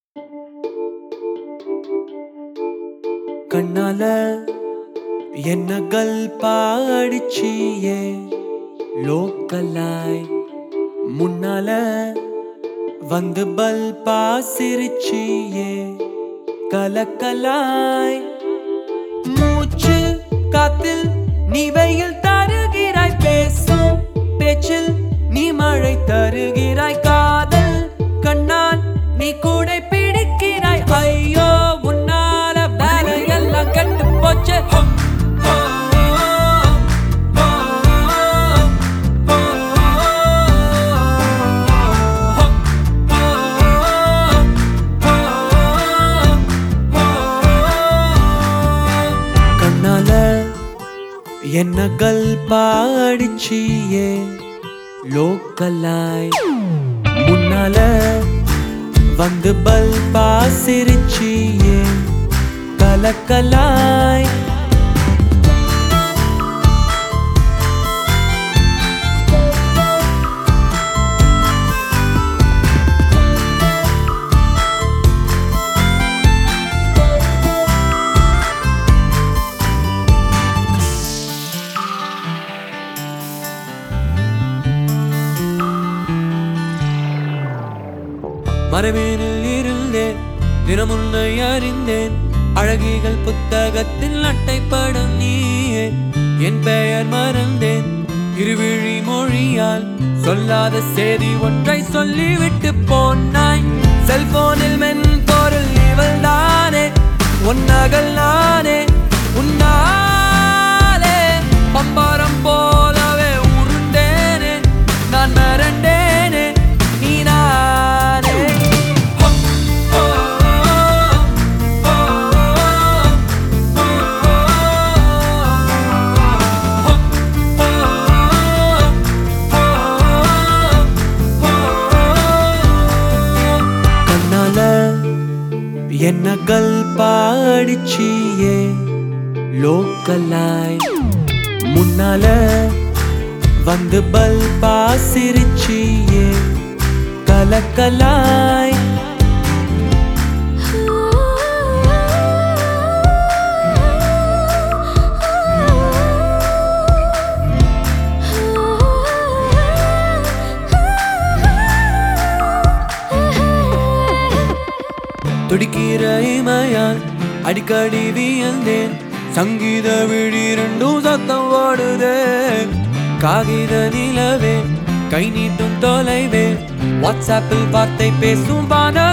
கண்ணால என்ன கல்பா அடிச்சியே லோக்கலாய் முன்னால வந்து பல்பா சிரிச்சியே கலக்கலாய் மூச்சு காத்தில் நீ வெயில் தருகிறாய் பேசும் பேச்சில் நீ மழை தருகிறாய் காதல் கண்ணால் நீ கூடை பிடிக்கிறாய் ஐயோ உன்னால வேலையெல்லாம் கெட்டு போச்சு கண்ணால என்ன கல்பா அடிச்சியே லோக்கலாய் முன்னால வந்து பல்பா சிரிச்சியே கலக்கலாய் மரவேனில் இருந்தேன் தினமுன்னை அறிந்தேன் அழகிகள் புத்தகத்தில் அட்டைப்படம் நீயே என் பெயர் மறந்தேன் இருவிழி மொழியால் சொல்லாத செய்தி ஒன்றை சொல்லிவிட்டு போனாய் செல்போனில் மென்பொருள் இவள் தானே உன்னகல் நானே உன்னாலே பம்பரம் போலவே உருண்டேனே நான் மறந்தேனே நீ நானே என்ன கல்பா அடிச்சியே லோக்கலாய் முன்னால வந்து பல்பா சிரிச்சியே கலக்கலாய் துடிக்கிற இமையால் அடிக்கடி வியந்தேன் சங்கீத விழி ரெண்டும் சத்தம் ஓடுதே காகித நிலவே கை நீட்டும் தொலைவே வாட்ஸ்ஆப்பில் வார்த்தை பேசும் வான